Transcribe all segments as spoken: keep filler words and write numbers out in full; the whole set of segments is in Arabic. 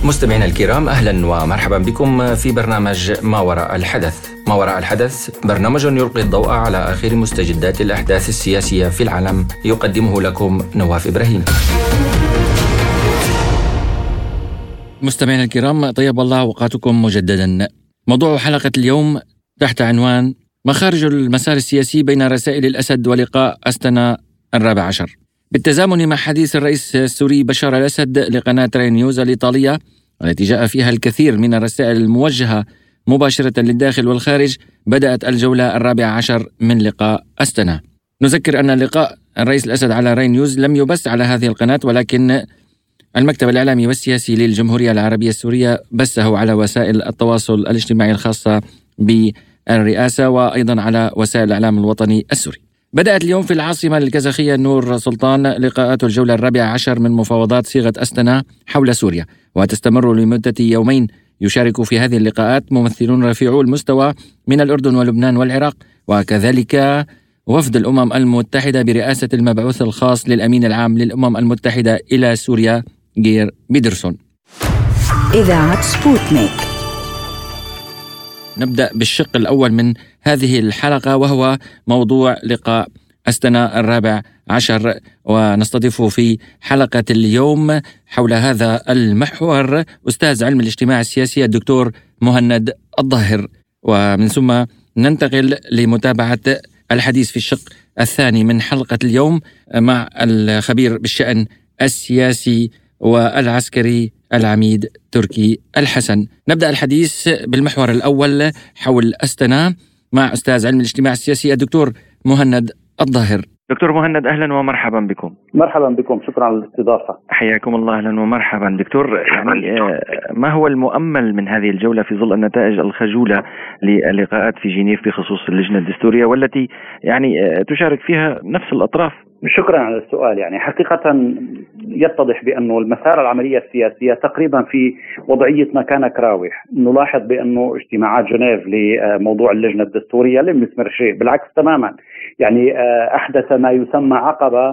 مستمعينا الكرام، أهلا ومرحبا بكم في برنامج ما وراء الحدث. ما وراء الحدث برنامج يلقي الضوء على آخر مستجدات الأحداث السياسية في العالم، يقدمه لكم نواف إبراهيم. مستمعينا الكرام، طيب الله أوقاتكم مجددا. موضوع حلقة اليوم تحت عنوان مخارج المسار السياسي بين رسائل الأسد ولقاء أستنا الرابع عشر، بالتزامن مع حديث الرئيس السوري بشار الأسد لقناة ري نيوز الإيطالية، والتي جاء فيها الكثير من الرسائل الموجهة مباشرة للداخل والخارج. بدأت الجولة الرابعة عشر من لقاء أستنا. نذكر أن لقاء الرئيس الأسد على ري نيوز لم يبث على هذه القناة، ولكن المكتب الإعلامي والسياسي للجمهورية العربية السورية بثه على وسائل التواصل الاجتماعي الخاصة بالرئاسة وأيضا على وسائل الإعلام الوطني السوري. بدأت اليوم في العاصمة الكازاخية نور سلطان لقاءات الجولة الرابعة عشر من مفاوضات صيغة أستنا حول سوريا، وتستمر لمدة يومين. يشارك في هذه اللقاءات ممثلون رفيعو المستوى من الأردن ولبنان والعراق، وكذلك وفد الأمم المتحدة برئاسة المبعوث الخاص للأمين العام للأمم المتحدة إلى سوريا غير بيدرسون. إذاعة سبوتنيك. نبدأ بالشق الأول من هذه الحلقة، وهو موضوع لقاء أستنا الرابع عشر، ونستضيف في حلقة اليوم حول هذا المحور أستاذ علم الاجتماع السياسي الدكتور مهند الظاهر. ومن ثم ننتقل لمتابعة الحديث في الشق الثاني من حلقة اليوم مع الخبير بالشأن السياسي والعسكري العميد تركي الحسن. نبدأ الحديث بالمحور الأول حول أستنا مع أستاذ علم الاجتماع السياسي الدكتور مهند الظاهر. دكتور مهند، أهلا ومرحبا بكم. مرحبا بكم، شكرا على الاستضافة. حياكم الله، أهلا ومرحبا. دكتور، يعني ما هو المؤمل من هذه الجولة في ظل النتائج الخجولة للقاءات في جنيف بخصوص اللجنة الدستورية، والتي يعني تشارك فيها نفس الأطراف؟ شكرا على السؤال. يعني حقيقة يتضح بأنه المسار العملية السياسية تقريبا في وضعية ما كان كراوح. نلاحظ بأنه اجتماعات جنيف لموضوع اللجنة الدستورية لم يثمر شيء، بالعكس تماما. يعني أحدث ما يسمى عقبة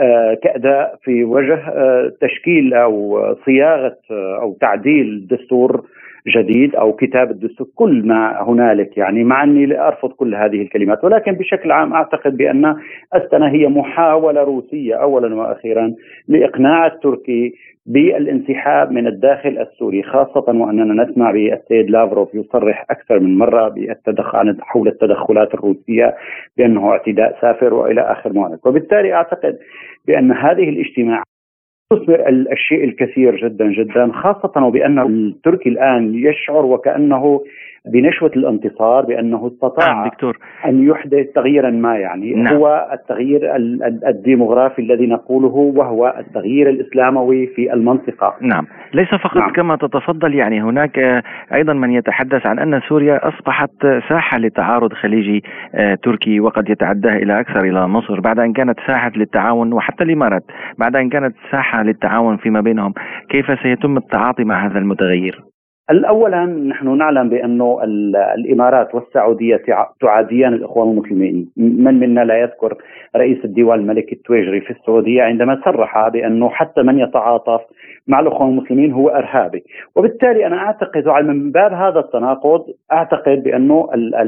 كأداء في وجه تشكيل أو صياغة أو تعديل دستور جديد أو كتاب الدستور، كل ما هنالك. يعني مع أني أرفض كل هذه الكلمات، ولكن بشكل عام أعتقد بأن أستنا هي محاولة روسية أولا وأخيرا لإقناع التركي بالانسحاب من الداخل السوري، خاصة وأننا نسمع بالسيد لافروف يصرح أكثر من مرة بالتدخل حول التدخلات الروسية بأنه اعتداء سافر وإلى آخر ما. وبالتالي أعتقد بأن هذه الاجتماع تثمر الشيء الكثير جدا جدا، خاصة وبأن التركي الآن يشعر وكأنه بنشوة الانتصار، بأنه استطاع دكتور. أن يحدث تغييرا ما. يعني نعم. هو التغيير الديموغرافي الذي نقوله، وهو التغيير الإسلاموي في المنطقة. نعم، ليس فقط نعم. كما تتفضل، يعني هناك أيضا من يتحدث عن أن سوريا أصبحت ساحة لتعارض خليجي تركي، وقد يتعداه إلى أكثر إلى مصر، بعد أن كانت ساحة للتعاون، وحتى الإمارات بعد أن كانت ساحة للتعاون فيما بينهم. كيف سيتم التعاطي مع هذا المتغير؟ الأولا نحن نعلم بأنه الإمارات والسعودية تعاديان الإخوان المسلمين. من منا لا يذكر رئيس الديوان الملكي التويجري في السعودية عندما صرح بأنه حتى من يتعاطف مع الإخوان المسلمين هو إرهابي. وبالتالي أنا أعتقد من باب هذا التناقض أعتقد بأنه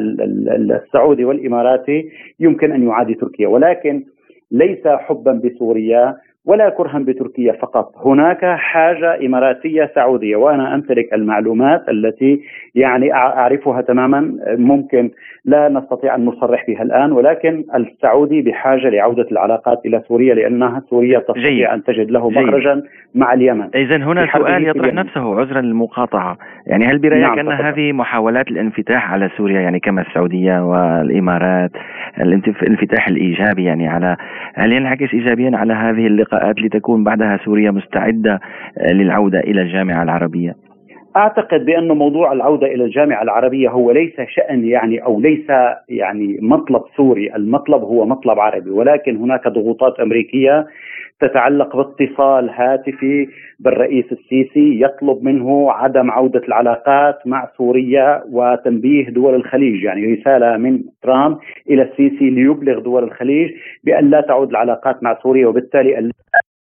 السعودي والإماراتي يمكن أن يعادي تركيا، ولكن ليس حبا بسوريا ولا كرها بتركيا فقط. هناك حاجة إماراتية سعودية، وأنا أمتلك المعلومات التي يعني أعرفها تماما، ممكن لا نستطيع أن نصرح بها الآن، ولكن السعودي بحاجة لعودة العلاقات إلى سوريا، لأنها سوريا تستطيع أن تجد له مخرجا مع اليمن. إذن هنا سؤال يطرح نفسه، عذرا للمقاطعة، يعني هل برأيك نعم أن فقط. هذه محاولات الانفتاح على سوريا، يعني كما السعودية والإمارات، الانفتاح الإيجابي يعني على هل ينعكس إيجابيا على هذه اللقاءات لتكون بعدها سوريا مستعدة للعودة إلى الجامعة العربية؟ أعتقد بأن موضوع العودة إلى الجامعة العربية هو ليس شأن يعني أو ليس يعني مطلب سوري، المطلب هو مطلب عربي، ولكن هناك ضغوطات أمريكية تتعلق باتصال هاتفي بالرئيس السيسي يطلب منه عدم عودة العلاقات مع سوريا وتنبيه دول الخليج. يعني رسالة من ترامب إلى السيسي ليبلغ دول الخليج بأن لا تعود العلاقات مع سوريا، وبالتالي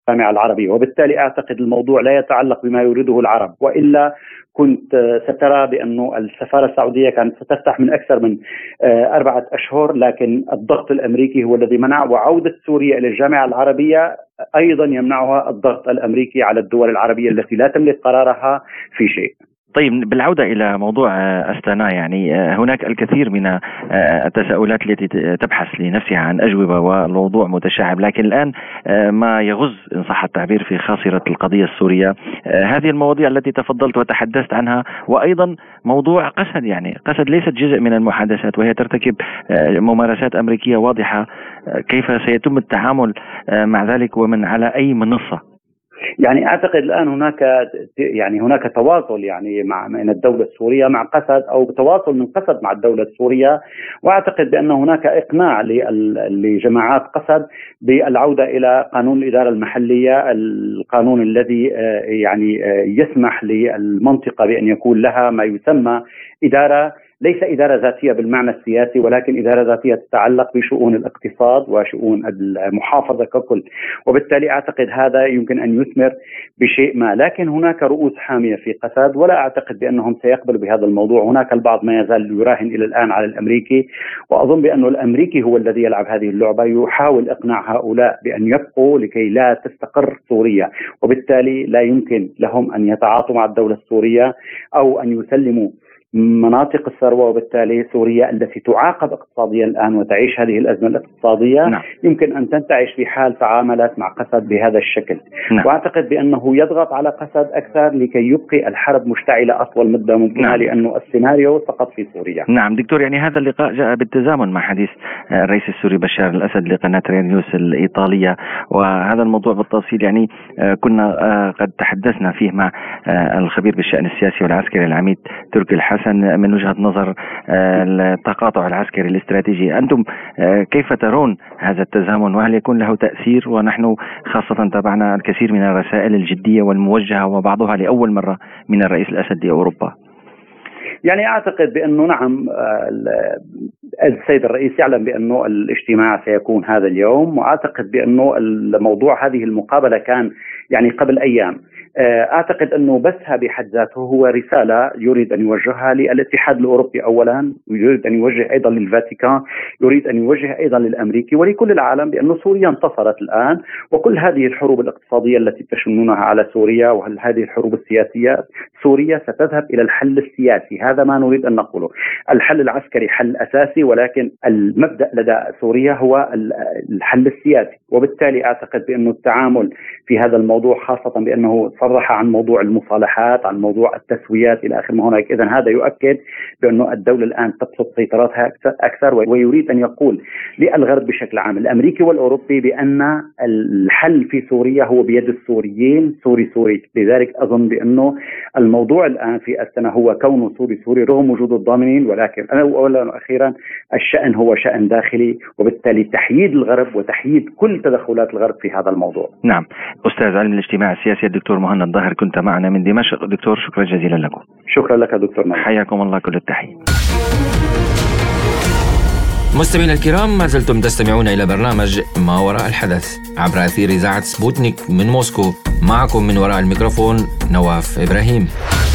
الجامعة العربية، وبالتالي أعتقد الموضوع لا يتعلق بما يريده العرب، وإلا كنت سترى بأنه السفارة السعودية كانت ستفتح من أكثر من أربعة أشهر، لكن الضغط الأمريكي هو الذي منع، وعودة سوريا إلى الجامعة العربية أيضا يمنعها الضغط الأمريكي على الدول العربية التي لا تملك قرارها في شيء. طيب، بالعودة إلى موضوع أستانا، يعني هناك الكثير من التساؤلات التي تبحث لنفسها عن أجوبة والموضوع متشعب، لكن الآن ما يغز إن صح التعبير في خاصرة القضية السورية هذه المواضيع التي تفضلت وتحدثت عنها، وأيضا موضوع قسد. يعني قسد ليست جزء من المحادثات وهي ترتكب ممارسات أمريكية واضحة، كيف سيتم التعامل مع ذلك ومن على أي منصة؟ يعني أعتقد الآن هناك يعني هناك تواصل يعني مع من الدولة السورية مع قسد، أو تواصل من قسد مع الدولة السورية، وأعتقد بأن هناك إقناع لجماعات قسد بالعودة إلى قانون الإدارة المحلية، القانون الذي يعني يسمح للمنطقة بأن يكون لها ما يسمى إدارة، ليس إدارة ذاتية بالمعنى السياسي، ولكن إدارة ذاتية تتعلق بشؤون الاقتصاد وشؤون المحافظة ككل، وبالتالي أعتقد هذا يمكن أن يثمر بشيء ما. لكن هناك رؤوس حامية في قسد، ولا أعتقد بأنهم سيقبلوا بهذا الموضوع. هناك البعض ما يزال يراهن إلى الآن على الأمريكي، وأظن بأن الأمريكي هو الذي يلعب هذه اللعبة، يحاول إقناع هؤلاء بأن يبقوا لكي لا تستقر سوريا، وبالتالي لا يمكن لهم أن يتعاطوا مع الدولة السورية أو أن يسلموا مناطق الثروة، وبالتالي سوريا التي تعاقب اقتصاديا الآن وتعيش هذه الأزمة الاقتصادية نعم. يمكن أن تنتعش في حال تعاملت مع قسد بهذا الشكل نعم. وأعتقد بأنه يضغط على قسد أكثر لكي يبقي الحرب مشتعلة أطول مدة ممكنة نعم. لأنه السيناريو سقط في سوريا. نعم دكتور، يعني هذا اللقاء جاء بالتزامن مع حديث الرئيس السوري بشار الأسد لقناة ريان نيوز الإيطالية، وهذا الموضوع بالتفصيل يعني كنا قد تحدثنا فيه مع الخبير بالشأن السياسي والعسكري العميد تركي الحسن من وجهة نظر التقاطع العسكري الاستراتيجي. أنتم كيف ترون هذا التزامن، وهل يكون له تأثير؟ ونحن خاصة تابعنا الكثير من الرسائل الجدية والموجهة وبعضها لأول مرة من الرئيس الأسد لأوروبا. يعني أعتقد بأنه نعم السيد الرئيس يعلم بأنه الاجتماع سيكون هذا اليوم، وأعتقد بأنه الموضوع هذه المقابلة كان يعني قبل أيام. أعتقد أنه بثها بحد ذاته هو رسالة يريد أن يوجهها للاتحاد الأوروبي أولا، يريد أن يوجه أيضا للفاتيكان، يريد أن يوجه أيضا للأمريكي ولكل العالم بأن سوريا انتصرت الآن، وكل هذه الحروب الاقتصادية التي تشنونها على سوريا وهذه الحروب السياسية سوريا ستذهب إلى الحل السياسي. هذا ما نريد أن نقوله. الحل العسكري حل أساسي، ولكن المبدأ لدى سوريا هو الحل السياسي، وبالتالي أعتقد بأنه التعامل في هذا الموضوع خاصة بأنه صرح عن موضوع المصالحات، عن موضوع التسويات إلى آخر ما هناك. إذن هذا يؤكد بأنه الدولة الآن تبسط سيطرتها أكثر، ويريد أن يقول للغرب بشكل عام الأمريكي والأوروبي بأن الحل في سوريا هو بيد السوريين، سوري سوري. لذلك أظن بأنه الموضوع الآن في أستنا هو كونه سوري سوري رغم وجود الضامنين، ولكن أنا أولا وأخيرا الشأن هو شأن داخلي، وبالتالي تحييد الغرب وتحييد كل تدخلات الغرب في هذا الموضوع. نعم. أستاذ علم الاجتماع السياسي الدكتور مهند ظاهر، كنت معنا من دمشق. دكتور شكرا جزيلا لكم. شكرا لك دكتور مهند. حياكم الله، كل التحية. مستمعينا الكرام، ما زلتم تستمعون إلى برنامج ما وراء الحدث عبر أثير إذاعة سبوتنيك من موسكو. معكم من وراء الميكروفون نواف إبراهيم.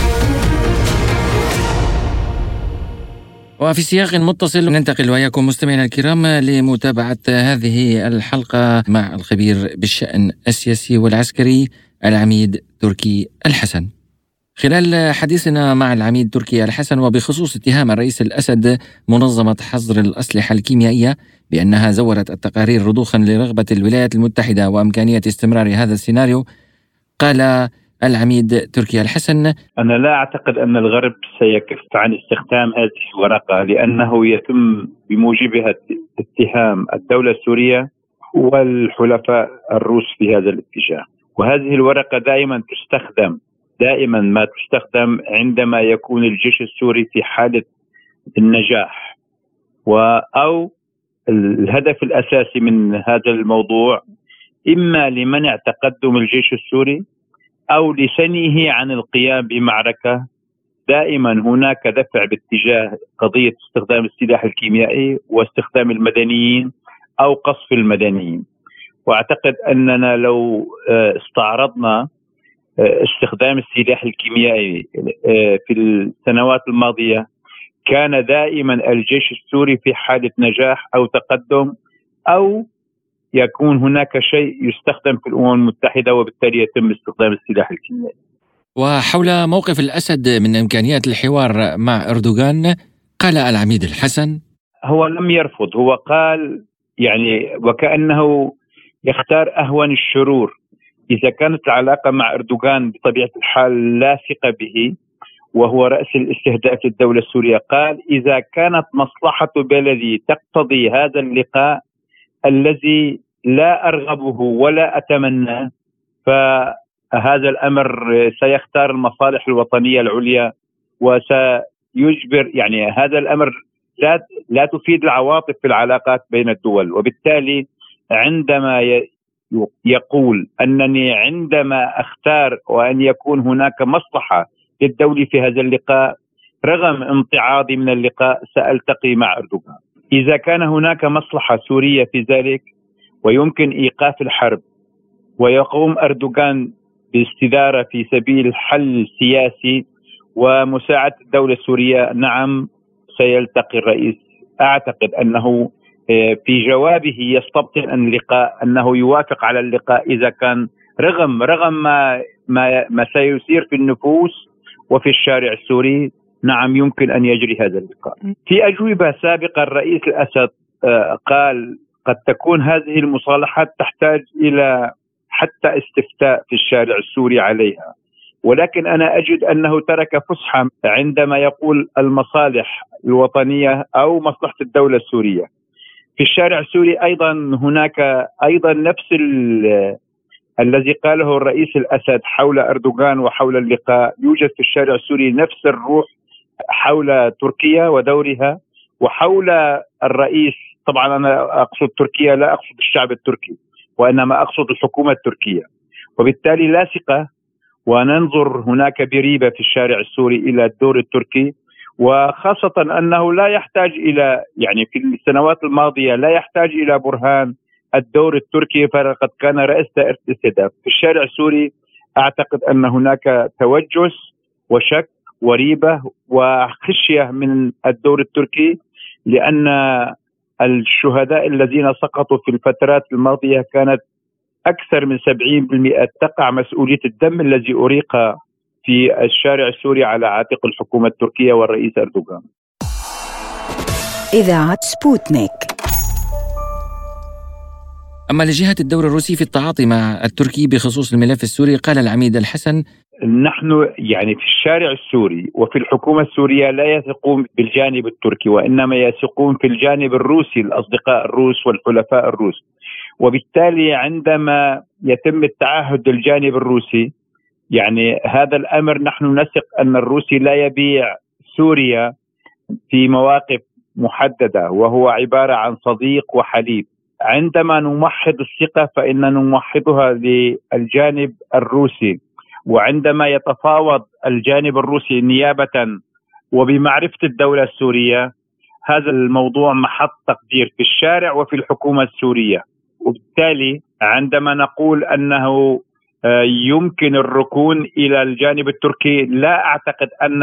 وفي سياق متصل ننتقل وإياكم مستمعينا الكرام لمتابعة هذه الحلقة مع الخبير بالشأن السياسي والعسكري العميد تركي الحسن. خلال حديثنا مع العميد تركي الحسن وبخصوص اتهام الرئيس الأسد منظمة حظر الأسلحة الكيميائية بأنها زورت التقارير رضوخا لرغبة الولايات المتحدة وإمكانية استمرار هذا السيناريو، قال العميد تركي الحسن: أنا لا أعتقد أن الغرب سيكف عن استخدام هذه الورقة، لأنه يتم بموجبها اتهام الدولة السورية والحلفاء الروس في هذا الاتجاه. وهذه الورقة دائما تستخدم دائما ما تستخدم عندما يكون الجيش السوري في حالة النجاح، أو الهدف الأساسي من هذا الموضوع إما لمنع تقدم الجيش السوري أو لسنيه عن القيام بمعركة. دائما هناك دفع باتجاه قضية استخدام السلاح الكيميائي واستخدام المدنيين أو قصف المدنيين. وأعتقد أننا لو استعرضنا استخدام السلاح الكيميائي في السنوات الماضية، كان دائما الجيش السوري في حالة نجاح أو تقدم، أو يكون هناك شيء يستخدم في الأمم المتحدة وبالتالي يتم استخدام السلاح الكيميائي. وحول موقف الأسد من إمكانيات الحوار مع أردوغان، قال العميد الحسن: هو لم يرفض، هو قال يعني وكأنه يختار أهون الشرور. إذا كانت العلاقة مع أردوغان بطبيعة الحال لا ثقة به وهو رأس الاستهداف للدولة السورية، قال إذا كانت مصلحة بلدي تقتضي هذا اللقاء الذي لا أرغبه ولا أتمنى، فهذا الأمر سيختار المصالح الوطنية العليا وسيجبر، يعني هذا الأمر لا لا تفيد العواطف في العلاقات بين الدول. وبالتالي عندما يقول أنني عندما أختار وأن يكون هناك مصلحة للدولة في هذا اللقاء رغم امتعاضي من اللقاء سألتقي مع أردوغان. إذا كان هناك مصلحة سورية في ذلك ويمكن إيقاف الحرب ويقوم أردوغان باستدارة في سبيل حل سياسي ومساعدة الدولة السورية، نعم سيلتقي الرئيس. أعتقد أنه في جوابه يستبطن اللقاء أنه يوافق على اللقاء إذا كان رغم رغم ما ما, ما سيثير في النفوس وفي الشارع السوري، نعم يمكن أن يجري هذا اللقاء. في أجوبة سابقة الرئيس الأسد قال قد تكون هذه المصالحات تحتاج إلى حتى استفتاء في الشارع السوري عليها، ولكن أنا أجد أنه ترك فسحة عندما يقول المصالح الوطنية أو مصلحة الدولة السورية. في الشارع السوري أيضا هناك أيضا نفس الذي قاله الرئيس الأسد حول أردوغان وحول اللقاء، يوجد في الشارع السوري نفس الروح حول تركيا ودورها وحول الرئيس. طبعا أنا أقصد تركيا، لا أقصد الشعب التركي، وإنما أقصد الحكومة التركية. وبالتالي لا ثقة، وننظر هناك بريبة في الشارع السوري إلى الدور التركي، وخاصة أنه لا يحتاج إلى، يعني في السنوات الماضية لا يحتاج إلى برهان الدور التركي، فقد كان رئيس دائرة الاستهداف. في الشارع السوري أعتقد أن هناك توجس وشك وريبة وخشية من الدور التركي، لأن الشهداء الذين سقطوا في الفترات الماضية كانت أكثر من سبعين بالمئة تقع مسؤولية الدم الذي أريق في الشارع السوري على عاتق الحكومة التركية والرئيس أردوغان. إذاعة سبوتنيك. أما لجهة الدور الروسي في التعاطي مع التركي بخصوص الملف السوري، قال العميد الحسن: نحن يعني في الشارع السوري وفي الحكومة السورية لا يثقون بالجانب التركي، وإنما يثقون في الجانب الروسي، الأصدقاء الروس والحلفاء الروس. وبالتالي عندما يتم التعهد للجانب الروسي، يعني هذا الأمر نحن نثق أن الروسي لا يبيع سوريا في مواقف محددة، وهو عبارة عن صديق وحليف. عندما نمحض الثقة فإننا نمحضها للجانب الروسي، وعندما يتفاوض الجانب الروسي نيابة وبمعرفة الدولة السورية، هذا الموضوع محط تقدير في الشارع وفي الحكومة السورية. وبالتالي عندما نقول أنه يمكن الركون إلى الجانب التركي، لا أعتقد أن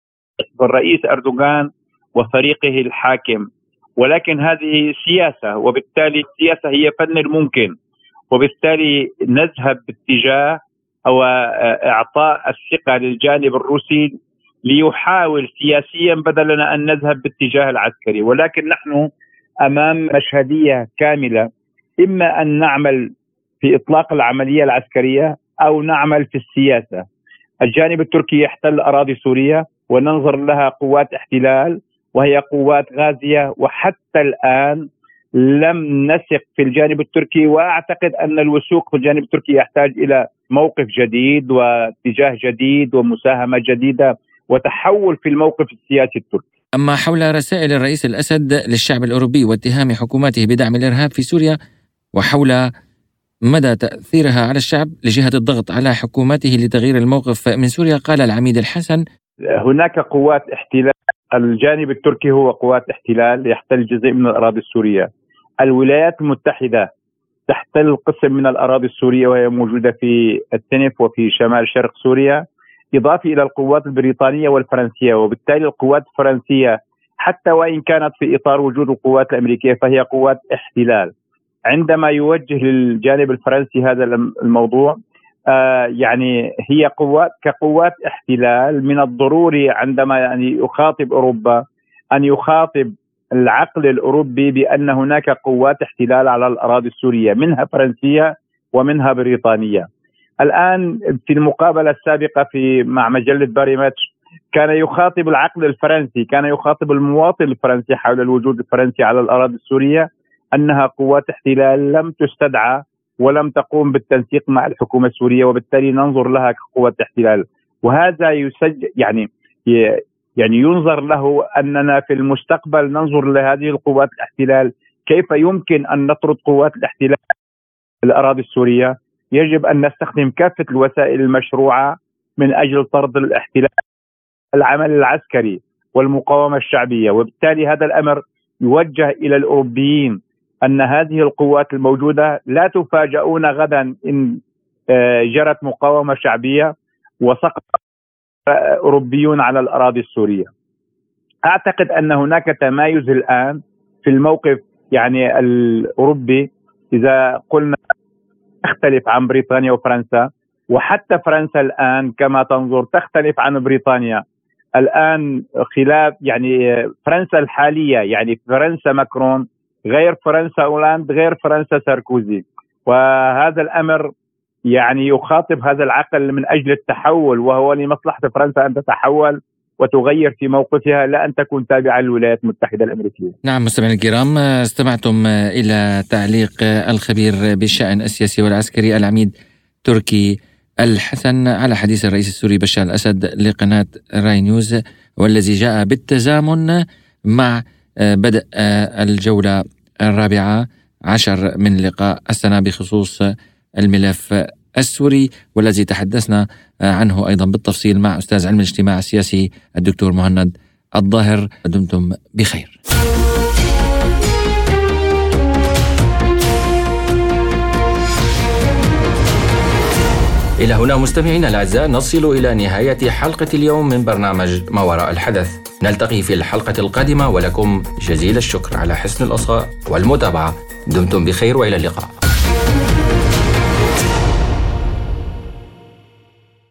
الرئيس أردوغان وفريقه الحاكم، ولكن هذه سياسة، وبالتالي السياسة هي فن الممكن، وبالتالي نذهب باتجاه أو إعطاء الثقة للجانب الروسي ليحاول سياسيا بدلنا أن نذهب باتجاه العسكري. ولكن نحن أمام مشهدية كاملة، إما أن نعمل في إطلاق العملية العسكرية أو نعمل في السياسة. الجانب التركي يحتل أراضي سوريا وننظر لها قوات احتلال، وهي قوات غازية، وحتى الآن لم نثق في الجانب التركي. وأعتقد أن الوثوق في الجانب التركي يحتاج إلى موقف جديد واتجاه جديد ومساهمة جديدة وتحول في الموقف السياسي التركي. أما حول رسائل الرئيس الأسد للشعب الأوروبي واتهام حكوماته بدعم الإرهاب في سوريا، وحول مدى تأثيرها على الشعب لجهة الضغط على حكومته لتغيير الموقف من سوريا، قال العميد الحسن: هناك قوات احتلال، الجانب التركي هو قوات احتلال يحتل جزء من الأراضي السورية. الولايات المتحدة تحتل قسم من الأراضي السورية وهي موجودة في التنف وفي شمال شرق سوريا، إضافة إلى القوات البريطانية والفرنسية. وبالتالي القوات الفرنسية حتى وإن كانت في إطار وجود القوات الأمريكية فهي قوات احتلال. عندما يوجه للجانب الفرنسي هذا الموضوع آه يعني هي قوات كقوات احتلال، من الضروري عندما يعني يخاطب أوروبا أن يخاطب العقل الأوروبي بأن هناك قوات احتلال على الأراضي السورية، منها فرنسية ومنها بريطانية. الآن في المقابلة السابقة في مع مجلة باري ماتش كان يخاطب العقل الفرنسي، كان يخاطب المواطن الفرنسي حول الوجود الفرنسي على الأراضي السورية أنها قوات احتلال لم تستدعى ولم تقوم بالتنسيق مع الحكومة السورية، وبالتالي ننظر لها كقوات احتلال. وهذا يسجل يعني يعني ينظر له أننا في المستقبل ننظر لهذه القوات الاحتلال كيف يمكن أن نطرد قوات الاحتلال الأراضي السورية. يجب أن نستخدم كافة الوسائل المشروعة من أجل طرد الاحتلال، العمل العسكري والمقاومة الشعبية. وبالتالي هذا الأمر يوجه إلى الأوروبيين أن هذه القوات الموجودة لا تفاجؤون غدا إن جرت مقاومة شعبية وسقط أوروبيون على الأراضي السورية. أعتقد أن هناك تمايز الآن في الموقف يعني الأوروبي، إذا قلنا تختلف عن بريطانيا وفرنسا، وحتى فرنسا الآن كما تنظر تختلف عن بريطانيا. الآن خلاف يعني فرنسا الحالية، يعني فرنسا ماكرون غير فرنسا أولاند غير فرنسا ساركوزي، وهذا الأمر يعني يخاطب هذا العقل من أجل التحول، وهو لمصلحة فرنسا أن تتحول وتغير في موقفها، لا أن تكون تابعة للولايات المتحدة الأمريكية. نعم مستمعينا الكرام، استمعتم إلى تعليق الخبير بالشأن السياسي والعسكري العميد تركي الحسن على حديث الرئيس السوري بشار الأسد لقناة راي نيوز، والذي جاء بالتزامن مع بدء الجولة الرابعة عشر من لقاء السنة بخصوص الملف السوري، والذي تحدثنا عنه أيضا بالتفصيل مع أستاذ علم الاجتماع السياسي الدكتور مهند الظاهر. دمتم بخير. إلى هنا مستمعينا الأعزاء نصل إلى نهاية حلقة اليوم من برنامج ما وراء الحدث. نلتقي في الحلقة القادمة، ولكم جزيل الشكر على حسن الإصغاء والمتابعة. دمتم بخير وإلى اللقاء.